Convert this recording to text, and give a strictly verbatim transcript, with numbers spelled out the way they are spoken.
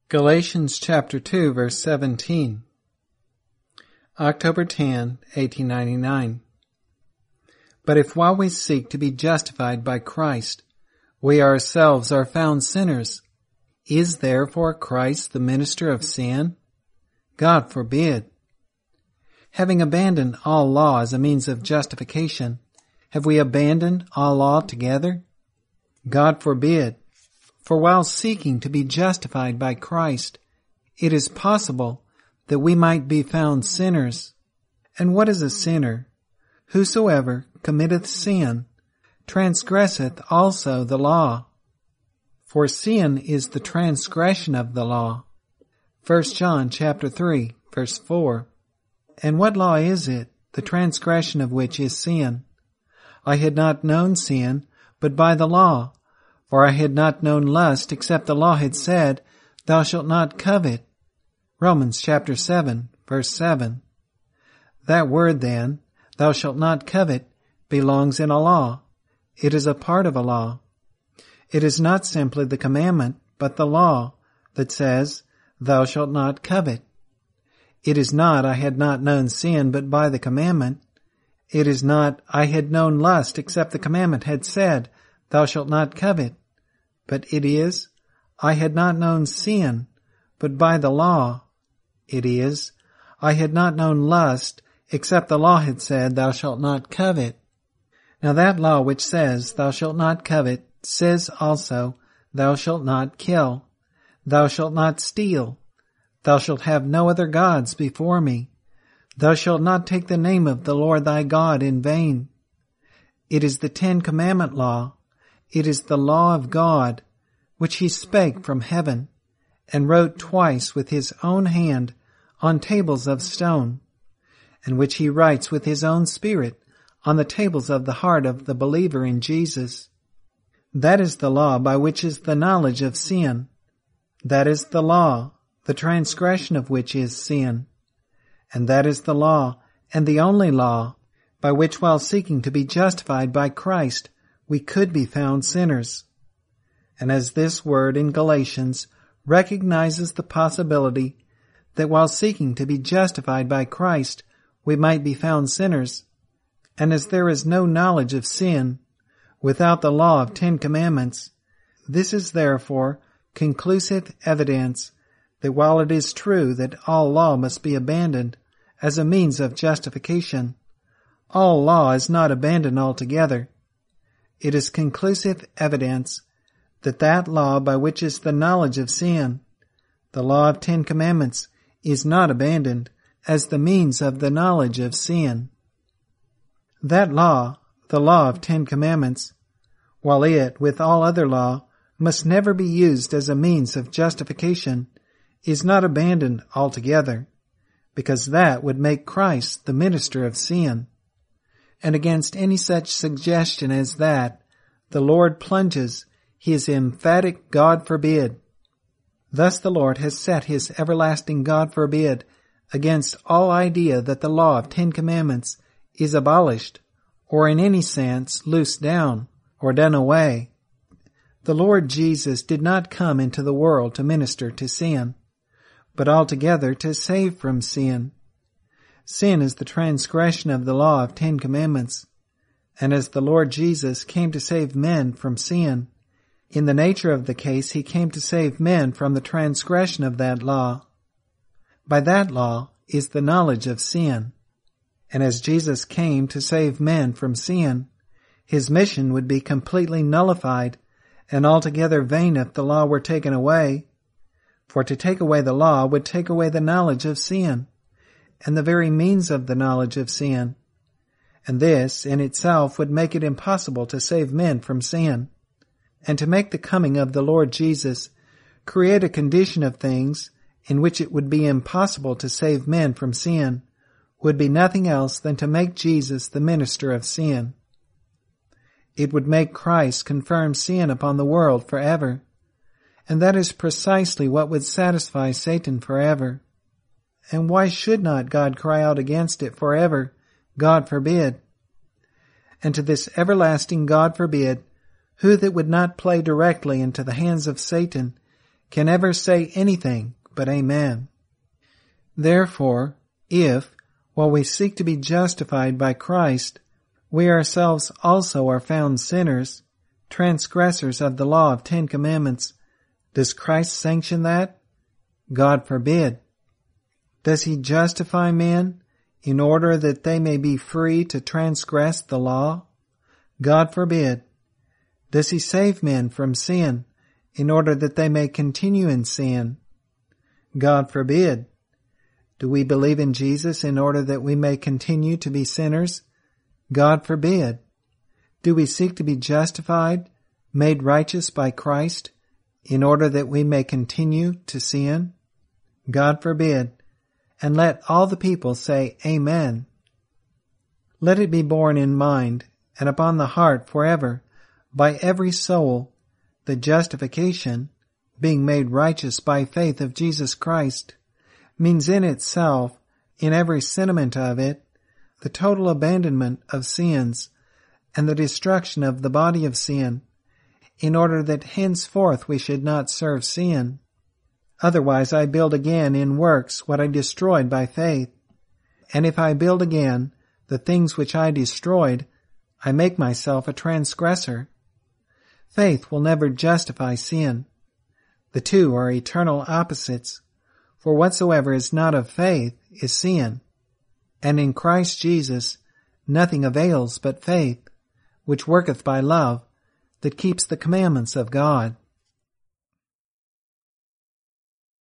Galatians chapter two, verse seventeen. October tenth, eighteen ninety-nine. But if while we seek to be justified by Christ, we ourselves are found sinners, is therefore Christ the minister of sin? God forbid. Having abandoned all law as a means of justification, have we abandoned all law together? God forbid. For while seeking to be justified by Christ, it is possible that we might be found sinners. And what is a sinner? Whosoever committeth sin transgresseth also the law. For sin is the transgression of the law. First John chapter three, verse four. And what law is it, the transgression of which is sin? I had not known sin, but by the law. For I had not known lust, except the law had said, Thou shalt not covet. Romans chapter seven, verse seven. That word then, Thou shalt not covet, belongs in a law. It is a part of a law. It is not simply the commandment, but the law that says, Thou shalt not covet. It is not, I had not known sin, but by the commandment. It is not, I had known lust, except the commandment had said, Thou shalt not covet. But it is, I had not known sin, but by the law. It is, I had not known lust, except the law had said, Thou shalt not covet. Now that law which says, Thou shalt not covet, says also, Thou shalt not kill. Thou shalt not steal. Thou shalt have no other gods before me. Thou shalt not take the name of the Lord thy God in vain. It is the Ten Commandment law. It is the law of God, which he spake from heaven, and wrote twice with his own hand on tables of stone, and which he writes with his own Spirit on the tables of the heart of the believer in Jesus. That is the law by which is the knowledge of sin. That is the law, the transgression of which is sin. And that is the law, and the only law, by which while seeking to be justified by Christ, we could be found sinners. And as this word in Galatians recognizes the possibility that while seeking to be justified by Christ, we might be found sinners, and as there is no knowledge of sin without the law of Ten Commandments, this is therefore conclusive evidence that while it is true that all law must be abandoned as a means of justification, all law is not abandoned altogether. It is conclusive evidence that that law by which is the knowledge of sin, the law of Ten Commandments, is not abandoned as the means of the knowledge of sin. That law, the law of Ten Commandments, while it, with all other law, must never be used as a means of justification, is not abandoned altogether, because that would make Christ the minister of sin. And against any such suggestion as that, the Lord plunges his emphatic God forbid. Thus the Lord has set his everlasting God forbid against all idea that the law of Ten Commandments is abolished, or in any sense loosed down, or done away. The Lord Jesus did not come into the world to minister to sin, but altogether to save from sin. Sin is the transgression of the law of Ten Commandments, and as the Lord Jesus came to save men from sin, in the nature of the case he came to save men from the transgression of that law. By that law is the knowledge of sin, and as Jesus came to save men from sin, his mission would be completely nullified and altogether vain if the law were taken away, for to take away the law would take away the knowledge of sin, and the very means of the knowledge of sin. And this in itself would make it impossible to save men from sin. And to make the coming of the Lord Jesus create a condition of things in which it would be impossible to save men from sin would be nothing else than to make Jesus the minister of sin. It would make Christ confirm sin upon the world forever. And that is precisely what would satisfy Satan forever. And why should not God cry out against it forever? God forbid. And to this everlasting God forbid, who that would not play directly into the hands of Satan can ever say anything but Amen. Therefore, if, while we seek to be justified by Christ, we ourselves also are found sinners, transgressors of the law of Ten Commandments, does Christ sanction that? God forbid. Does he justify men in order that they may be free to transgress the law? God forbid. Does he save men from sin in order that they may continue in sin? God forbid. Do we believe in Jesus in order that we may continue to be sinners? God forbid. Do we seek to be justified, made righteous by Christ, in order that we may continue to sin? God forbid. And let all the people say Amen. Let it be borne in mind and upon the heart forever by every soul that justification, being made righteous by faith of Jesus Christ, means in itself, in every sentiment of it, the total abandonment of sins and the destruction of the body of sin, in order that henceforth we should not serve sin. Otherwise I build again in works what I destroyed by faith. And if I build again the things which I destroyed, I make myself a transgressor. Faith will never justify sin. The two are eternal opposites, for whatsoever is not of faith is sin. And in Christ Jesus nothing avails but faith, which worketh by love, that keeps the commandments of God.